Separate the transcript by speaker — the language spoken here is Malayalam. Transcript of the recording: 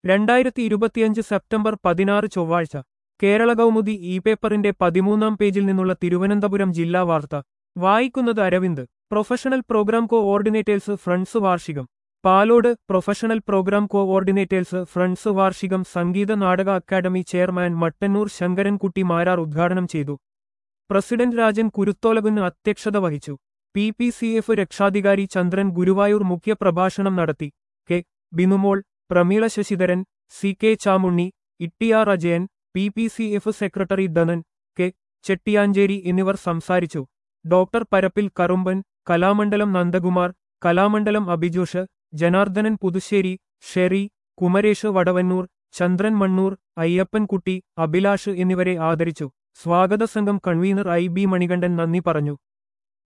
Speaker 1: 2025 സെപ്റ്റംബർ 16 ചൊവ്വാഴ്ച കേരള കൗമുദി ഇ പേപ്പറിന്റെ 13-ാം പേജിൽ നിന്നുള്ള തിരുവനന്തപുരം ജില്ലാ വാർത്ത വായിക്കുന്നത് Aravind. Professional program coordinators friends വാർഷികം. Palode professional program coordinators friends വാർഷികം സംഗീത നാടക അക്കാദമി ചെയർമാൻ മട്ടന്നൂർ ശങ്കരൻകുട്ടി മാരാർ ഉദ്ഘാടനം ചെയ്തു. പ്രസിഡന്റ് രാജൻ കുരുത്തോലകുന്ന് അധ്യക്ഷത വഹിച്ചു. PPCF രക്ഷാധികാരി ചന്ദ്രൻ ഗുരുവായൂർ മുഖ്യപ്രഭാഷണം നടത്തി. കെ ബിനുമോൾ, പ്രമീള ശശിധരൻ, CK ചാമുണ്ണി, ഇട്ടിആർ Ajayan, PPCF secretary Dhanan K Chettiyancheri എന്നിവർ സംസാരിച്ചു. ഡോക്ടർ പരപ്പിൽ കറുമ്പൻ, കലാമണ്ഡലം നന്ദകുമാർ, കലാമണ്ഡലം അഭിജോഷ്, ജനാർദ്ദനൻ പുതുശ്ശേരി, ഷെറി, കുമരേഷ് വടവന്നൂർ, ചന്ദ്രൻ മണ്ണൂർ, അയ്യപ്പൻകുട്ടി, അഭിലാഷ് എന്നിവരെ ആദരിച്ചു. സ്വാഗത സംഘം കൺവീനർ IB മണികണ്ഠൻ നന്ദി പറഞ്ഞു.